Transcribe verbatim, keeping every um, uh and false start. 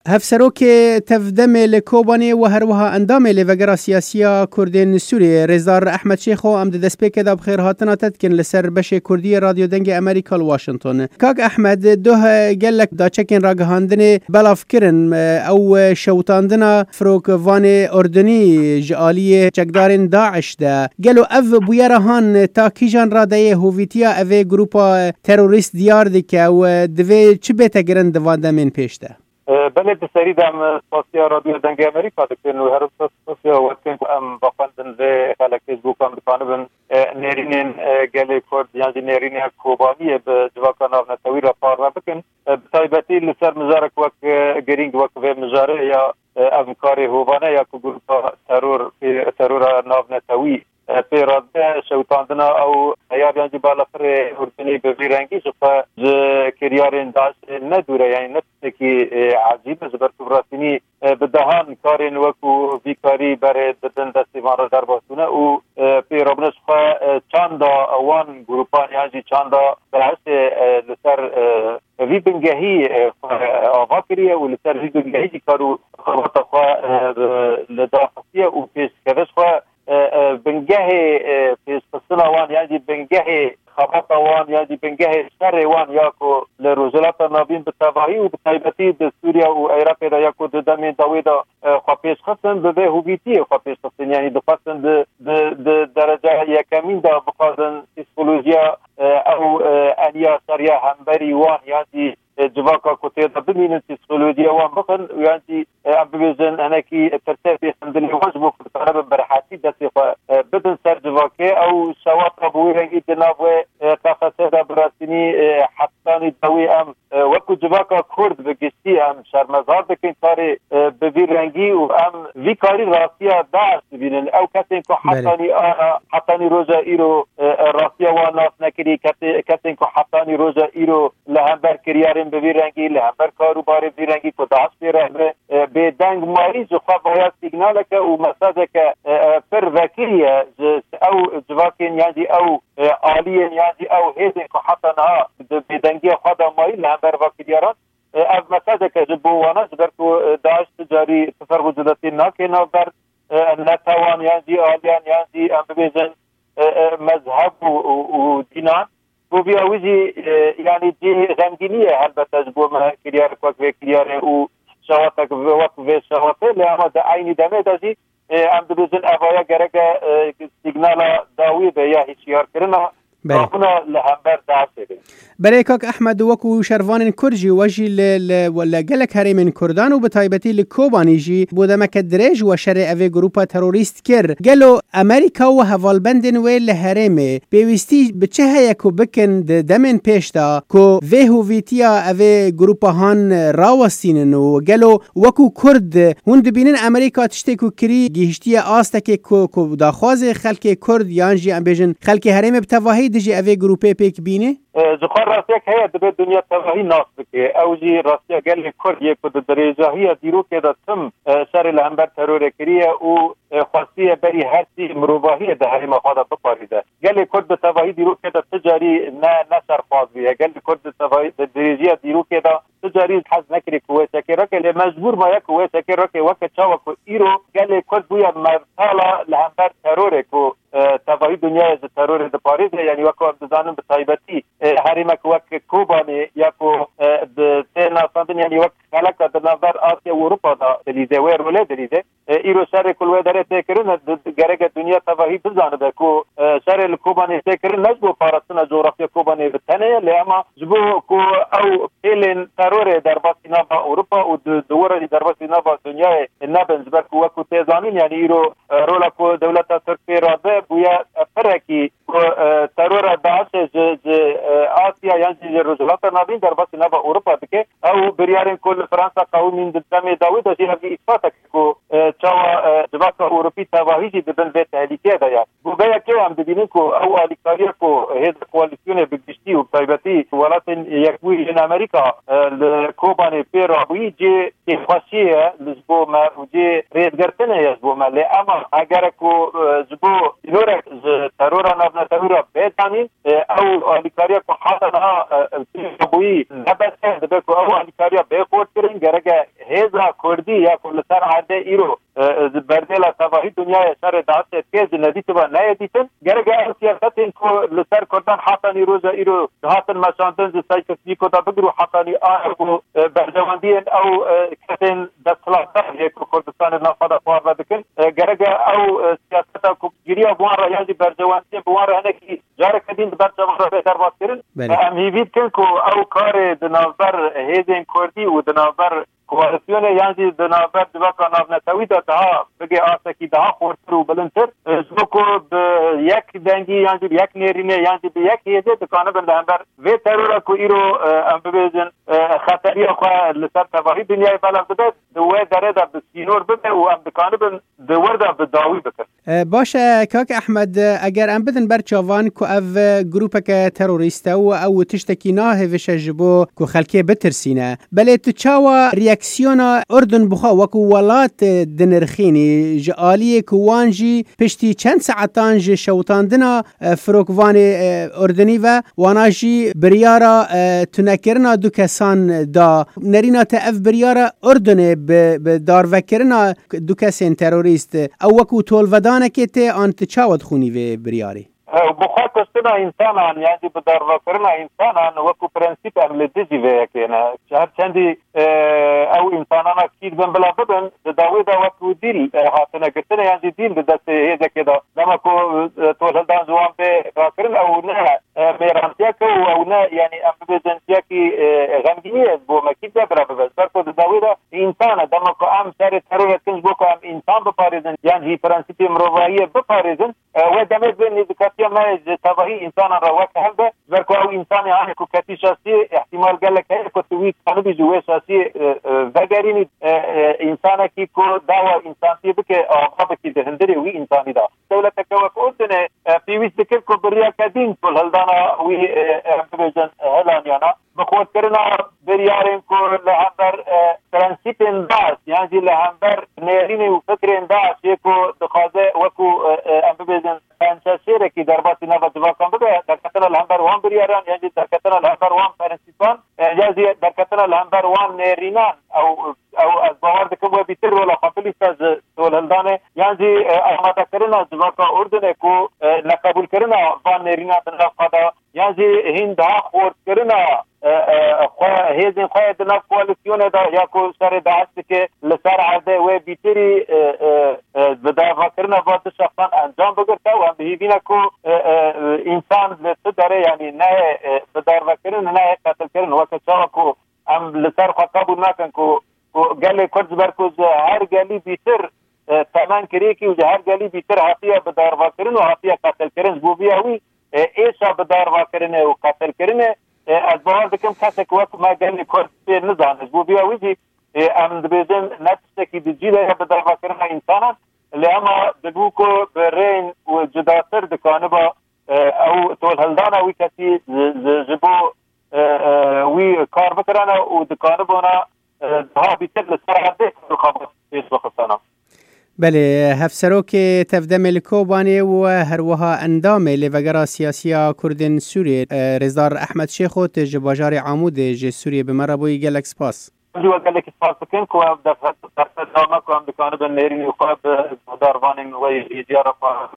هفسروک تفدم لکوبانی و هر وها اندام لوگرا سیاسیا کردین سوریه رزدار احمد شیخو ام دست پیک داب خیر هاتنا تدکن لسر بش کردی رادیو دنگ امریکا واشنطن. کاک احمد دوه گلک دا چکن راگهاندن بلاف کرن او شوتاندنا فروک وان اردنی جالی چکدارن داعش ده گلو او بویرهان تا کیجان رادای هویتیا او گروپا تروریست دیار دکه و دوی چه بیتا گرن دوانده من پیشته؟ بله بسری دام سوسیا رادیو دنگ امریکا دکتر نو هر سوسیا وقتی ام بخوندن ل خلک فیسبوک ام بکنن نرینن گله کرد یعنی نرینه کوبانی به جواکان نتوی را پار بکن بسایبتی لسر مزارک وقت گرینگ وقت به مزاره یا افکاری هوانه یا گروه ترور ترور ناو نتوی پیراده شوتاندنا او یا بیانجی بالا پر اردنی به بیرنگی شفا کریارین داش ندوره یعنی نفسه که عجیب زبر کبراتینی بدهان کارین وکو بیکاری بر ددن دستیوان را در باسونه او پیرابنش خوا چاندا اوان گروپان یعنی چاندا بحث لسر وی بنگهی آوا کریه و لسر وی بنگهی کارو خواهد خوا لداخصیه و پیش کدش خوا بنگه پیش پسنا وان یعنی بنگه خبط وان یعنی بنگه سر وان یاکو لروزلات نابین بتواهی و بتایبتی د سوریا و عراق دا یاکو د دمین داوی دا خواپیش خستن به هویتی خواپیش خستن یعنی دخواستن د درجه یکمین دا بخواستن اسکولوژیا او انیا سریا همبری وان یعنی جواکا کتی دا بمینن سیسکولوژیا وان بخن یعنی ام ببیزن انکی ترتیبی حمدلی واجبو طلب برحاتی دستی خواه بدن سر جواکه او شواطا بوی رنگی جنابوی تاقصه دا براسینی حبتانی دوی ام وکو جواکا کرد بگشتی ام شرمزار بکن کاری بوی رنگی و ام وی کاری راستیا داشت بینن او کسی که حبتانی حبتانی روژا ایرو راستیا واناس نکری کسی که حبتانی روژا ایرو لهمبر کریارین بوی رنگی لهمبر کارو باری بوی رنگی که داشت بیره به دنگ ماری جخواه باید سیگنال که و مساجه که پر وکیه او جواکین یعنی او آلیین یعنی او هیزین که حتی نها به دنگی خدا ماری لهمبر وکیلیاران از مساجه که جبوانا جبر که داعش تجاری تفر وجودتی ناکه نو بر نتوان یعنی آلیان یعنی ام ببیزن مذهب و دینان بو بیاویجی یعنی دی غمگینیه البته جبو ما کلیار کوک و کلیار او شواتك وقت في شواطئ لأما دا عيني دمي دازي ام ببزن أبايا غرق سيجنالا داوي بيا هشيار كرنا هنا لهمبر داسي برای کاک احمد وکو شروان کرجی وجی ولا گلک هریمن کردان و بتایبتی لکوبانی جی بودمک درج و شر اوی گروپا تروریست کر گلو امریکا و حوالبندن و لهرمه پیوستی بچه هیکو بکن دمن پیشتا کو وی هویتیا اوی گروپا هان راوستینن و گلو وکو کرد هند بینن امریکا تشتی کو کری گیشتی آستک کو داخواز خلک کرد یانجی ام بیجن خلک هرمه بتواهی دجی اوی گروپه پیک بینه زخار راستيك هي دبي دنيا تباهي ناس بكي او جي راستيا قال لي كل يكود درجه هي ديرو كده تم شر الهمبر ترور كريه و خاصيه بري هاتي مروباهيه ده هي ما خاطر بقاريده قال لي كود تباهي ديرو كده تجاري نا نشر فاض بها قال لي كود تباهي درجه ديرو كده تجاري حز نكري كويس كرك اللي مجبور ما يكويس كرك وقت شاوك ايرو قال لي كود بويا مرحله الهمبر ترور كو تباهي دنيا ترور ده باريس يعني وقت بزانم بتايبتي هرمك وقت كوباني يكو بتنا صندن يعني وقت خلق دنبر آسيا وأوروبا دا دليزه وير ولا دليزه إيرو شر كل وادره تكرن جرجة الدنيا تباهي بزانه بكو شر الكوباني تكرن نجبو فارسنا جغرافيا كوباني بتنايا لأما جبو كو أو إلين ترور درباسنا با أوروبا ودورة درباسنا با الدنيا النبض بركو وقت تزانين يعني إيرو رولا كو دولة تركيا رابع بويا فرقي ترور داعش آسيا يعني الرجلات النابين درباسنا با أوروبا بكي أو بريارين كل فرنسا قومين دمي داوود وشيها في إثباتك كو تشاوا جبهة أوروبية تواهيجي بدن بيت هاليكية دايا بوجايا كي عم بدينكو أو أليكاريا كو هذا كواليسيون بجشتي وبايبتي ولكن يكوي إن أمريكا الكوباني بيرو ويجي تخشيه لجبو ما وجي ريد قرتنا يجبو ما لأما أجركو جبو نورك ترورا نبنا ترورا بيتاني أو أليكاريا كو حاطنا بيرو نبته دبكو أو آلیکاریا بخورد کردن گرگه هیزا کردی یا کل سر عاده ایرو بردیلا تباهی دنیای سر دست تیز ندیت و نیدیتن گرگه سیاست این که لسر کردن حتانی روز ایرو حتن مساندن زی کسی کدا بگرو حتانی آهو برجواندین او کتن دستلاتر یک کردستان نافذ فوار بدکن گرگه او سیاست کو گیریا بوان را یعنی برجواندی بوان را هنکی جار کدین برجوان را بهتر باز کردن امیوید کن که او کار دنابر هیزن کردی و دنابر کوالسیون یعنی دنابر دباکا نافنتوی دا daha بگه آسکی daha خورتر و بلندتر زبکو به یک دنگی یعنی یک نیرینه یعنی به یک هیزه دکانه بنده هم بر وی ترورا که ایرو ام ببیزن خطری خواه لسر تباهی دنیای بلند بده دوه داره دا بسینور بده و ام دکانه بن دوار دا بداوی بکن. باشه کاک احمد اگر ام بدن بر چاوان که او گروپک تروریسته و او تشتکی ناه وشه جبو که خلکه بترسینه بله تو چاوا ریاکسیونا اردن بخوا وکو ولات دنرخینی جالیه که وانجی پشتی چند ساعتان جی شوتاندنا فروکوان اردنی و واناجی بریارا تنکرنا دو کسان دا نرینا تاف بریارا اردن به دار وکرنا دو کسین تروریست او وکو تولودانه که ته آنت چاود خونی و بریاری بخوا کستنا انسانان یعنی بدار وکرنا انسانان وکو پرنسیپ عمل دیجی وی اکینا هر چندی او انسانان اکید بن بلا بدن داوی دا وکو دیل حاصنه کتنا یعنی دیل دست هیزه که دا نمکو تولدان زوان به وکرن او نه میرانتیا که او نه یعنی ام بزنتیا که غمگینیه بو مکید دا برا ببز برکو داوی دا انسان دمکو ام سر ترور کنج بکو ام انسان بپاریزن یعنی پرنسیپ مروایی بپاریزن و دمید بین نزکاتی ما تباهی انسان را وقت هم ده برکو او انسان آنه که کتی شخصی احتمال گله که کتوی کنبی جوه شخصی وگرینی انسان کی کو داوا انسانی بکه آقا بکی دهندری وی انسانی دا دولت که وقت اردنه پیویست دکر که بریا کدین کل هلدانا وی بجن هلانیانا بخواد کرنا بریارن که لحنبر پرنسیپ انداز یعنی لحنبر نیرین و فکر انداز یکو دخوازه وکو ام ببیزن پنچه که در باسی نبا جواکان بده در کتنا لحنبر وان بریاران یعنی در کتنا لحنبر وان پرنسیپان یعنی در کتنا لحنبر وان نیرینان او او از باور دکم و بیتر ولا خفلیست از تولندانه یعنی آماده کرنا جواکا اردنه که نقبول کرنا وان نیرینان دنف خدا یعنی هنده خورد کرنا خواه هیزین خواه دنف کوالسیونه دا یا که سر دعست که لسر عرده و بیتری بدافع کرنا باید شخصان انجام بگرده و هم بهیبینه که انسان لسه داره یعنی نه بدافع کرن نه قتل کرن و که چاوه که هم لسر خواه قبول نکن که گلی کرد برکوز هر گلی بیتر تمن کری که هر گلی بیتر حقیه بدافع کرن و حقیه قتل کرن بوبیاوی ایشا بدافع کرن و قتل کرن از باور دکم کسی که وقت ما گلی کرد پیر نزانش بوبیاوی جی ام دبیزن نتشته که دیجیله بدافع کرن انسانا لما دبوكو برين وجداتر دكانه با او تول هلدانا وي كتي جبو وي كار بكرانا ودكانه بونا ها بيتر لسرعه رقابه في وقتنا بله هفسروک تفدم الکوبانی و هروها اندام لوگرا سیاسیا کردن سوریه رزدار احمد شیخو تج باجار عمود ج سوریه بمربوی گلکس پاس جو قال لك فاسكن كو دفعت دفعت ما كان بكانه بالنيرين يقاب داروانين وي يجاره